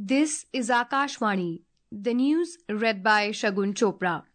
This is Akashvani. The news read by Shagun Chopra.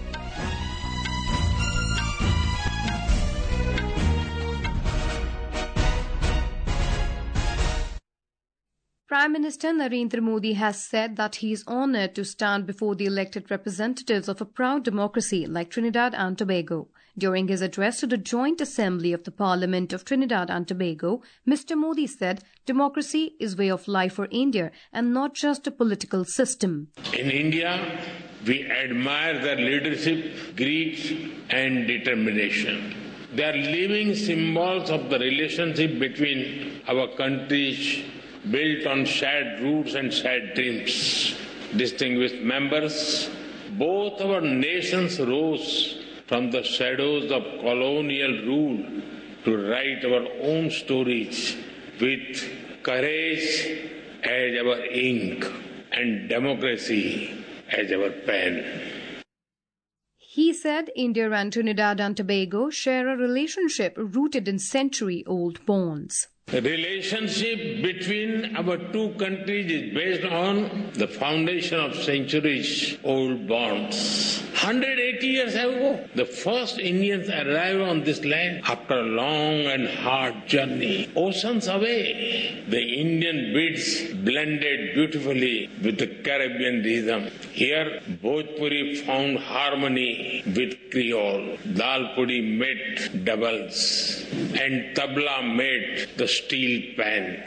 Prime Minister Narendra Modi has said that he is honoured to stand before the elected representatives of a proud democracy like Trinidad and Tobago. During his address to the Joint Assembly of the Parliament of Trinidad and Tobago, Mr. Modi said democracy is way of life for India and not just a political system. In India, we admire their leadership, grit and determination. They are living symbols of the relationship between our countries, built on shared roots and shared dreams. Distinguished members, both our nations rose from the shadows of colonial rule to write our own stories with courage as our ink and democracy as our pen. He said India and Trinidad and Tobago share a relationship rooted in century-old bonds. The relationship between our two countries is based on the foundation of centuries-old bonds. 180 years ago, the first Indians arrived on this land after a long and hard journey. Oceans away, the Indian beats blended beautifully with the Caribbean rhythm. Here, Bhojpuri found harmony with Creole. Dal pudi met doubles, and tabla met the steel pan.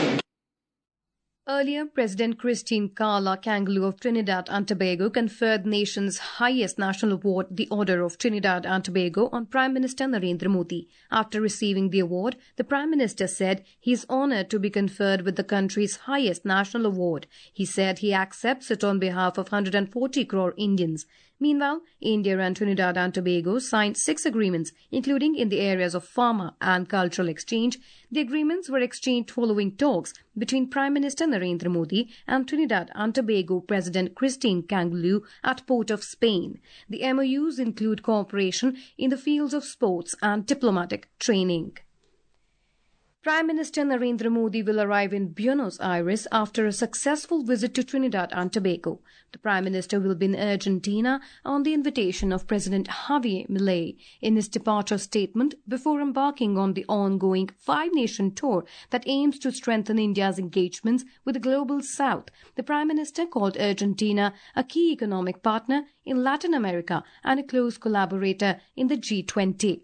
Earlier, President Christine Carla Kangaloo of Trinidad and Tobago conferred the nation's highest national award, the Order of Trinidad and Tobago, on Prime Minister Narendra Modi. After receiving the award, the Prime Minister said he is honoured to be conferred with the country's highest national award. He said he accepts it on behalf of 140 crore Indians. Meanwhile, India and Trinidad and Tobago signed 6 agreements, including in the areas of pharma and cultural exchange. The agreements were exchanged following talks between Prime Minister Narendra Modi and Trinidad and Tobago President Christine Kangaloo at Port of Spain. The MOUs include cooperation in the fields of sports and diplomatic training. Prime Minister Narendra Modi will arrive in Buenos Aires after a successful visit to Trinidad and Tobago. The Prime Minister will be in Argentina on the invitation of President Javier Milei. In his departure statement, before embarking on the ongoing 5-nation tour that aims to strengthen India's engagements with the global South, the Prime Minister called Argentina a key economic partner in Latin America and a close collaborator in the G20.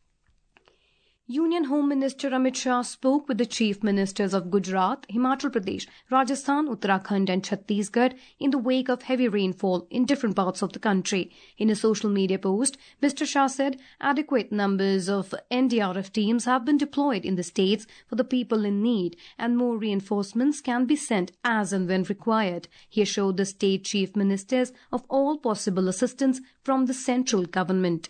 Union Home Minister Amit Shah spoke with the Chief Ministers of Gujarat, Himachal Pradesh, Rajasthan, Uttarakhand and Chhattisgarh in the wake of heavy rainfall in different parts of the country. In a social media post, Mr. Shah said adequate numbers of NDRF teams have been deployed in the states for the people in need and more reinforcements can be sent as and when required. He assured the state chief ministers of all possible assistance from the central government.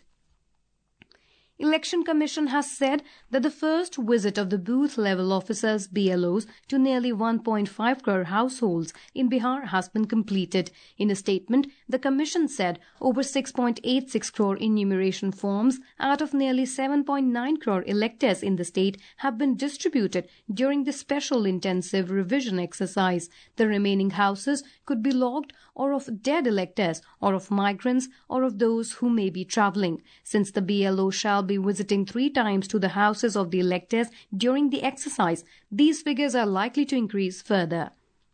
Election Commission has said that the first visit of the booth-level officers BLOs to nearly 1.5 crore households in Bihar has been completed. In a statement, the Commission said over 6.86 crore enumeration forms out of nearly 7.9 crore electors in the state have been distributed during the special intensive revision exercise. The remaining houses could be logged or of dead electors or of migrants or of those who may be travelling. Since the BLO shall be visiting 3 times to the houses of the electors during the exercise, these figures are likely to increase further.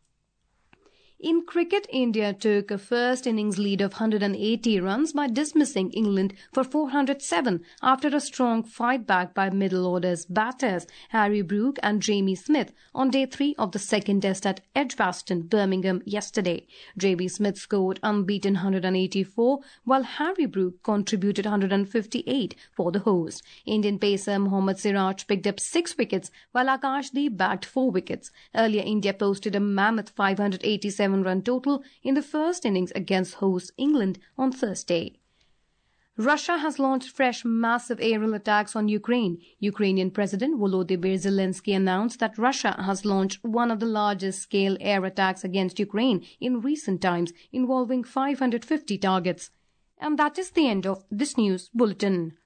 In cricket, India took a first innings lead of 180 runs by dismissing England for 407 after a strong fight back by middle orders batters Harry Brook and Jamie Smith on day 3 of the second test at Edgbaston, Birmingham yesterday. Jamie Smith scored unbeaten 184 while Harry Brook contributed 158 for the host. Indian pacer Mohammad Siraj picked up 6 wickets while Akashdeep bagged 4 wickets. Earlier, India posted a mammoth 587 run total in the first innings against host England on Thursday. Russia has launched fresh massive aerial attacks on Ukraine. Ukrainian President Volodymyr Zelensky announced that Russia has launched one of the largest scale air attacks against Ukraine in recent times, involving 550 targets. And that is the end of this news bulletin.